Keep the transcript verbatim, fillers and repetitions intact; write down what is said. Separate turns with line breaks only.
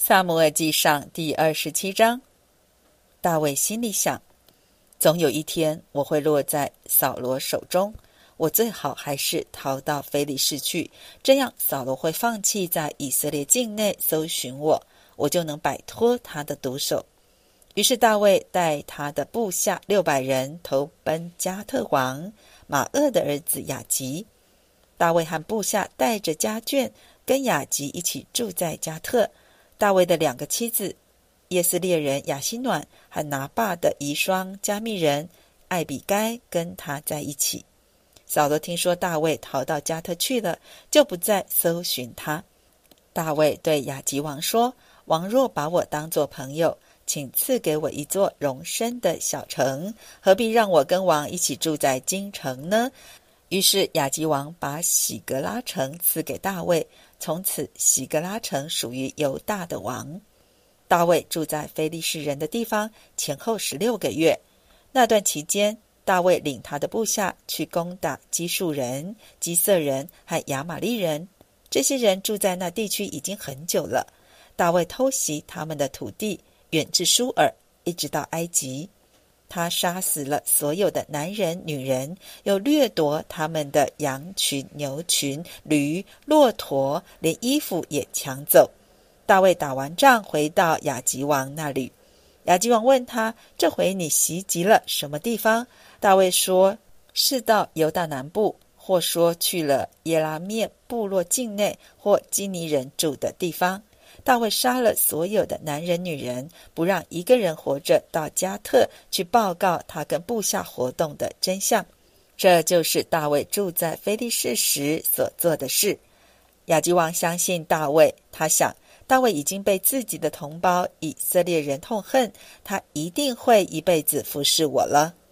撒母耳记上第二十七章。大卫心里想，总有一天我会落在扫罗手中，我最好还是逃到非利士去，这样扫罗会放弃在以色列境内搜寻我，我就能摆脱他的毒手。于是大卫带他的部下六百人投奔加特王马厄的儿子雅吉。大卫和部下带着家眷跟雅吉一起住在加特。大卫的两个妻子耶斯列人亚希暖和拿爸的遗孀加密人艾比该跟他在一起。扫罗听说大卫逃到加特去了，就不再搜寻他。大卫对雅吉王说，王若把我当作朋友，请赐给我一座容身的小城，何必让我跟王一起住在京城呢？于是雅吉王把喜格拉城赐给大卫，从此喜格拉城属于犹大的王。大卫住在非利士人的地方前后十六个月。那段期间，大卫领他的部下去攻打基述人、基色人和亚玛利人。这些人住在那地区已经很久了。大卫偷袭他们的土地，远至舒尔，一直到埃及。他杀死了所有的男人女人，又掠夺他们的羊群、牛群、驴、骆驼，连衣服也抢走。大卫打完仗回到亚吉王那里，亚吉王问他，这回你袭击了什么地方？大卫说，是到犹大南部，或说去了耶拉面部落境内或基尼人住的地方。大卫杀了所有的男人女人，不让一个人活着到加特去报告他跟部下活动的真相。这就是大卫住在非利士时所做的事。亚吉王相信大卫，他想大卫已经被自己的同胞以色列人痛恨，他一定会一辈子服侍我了。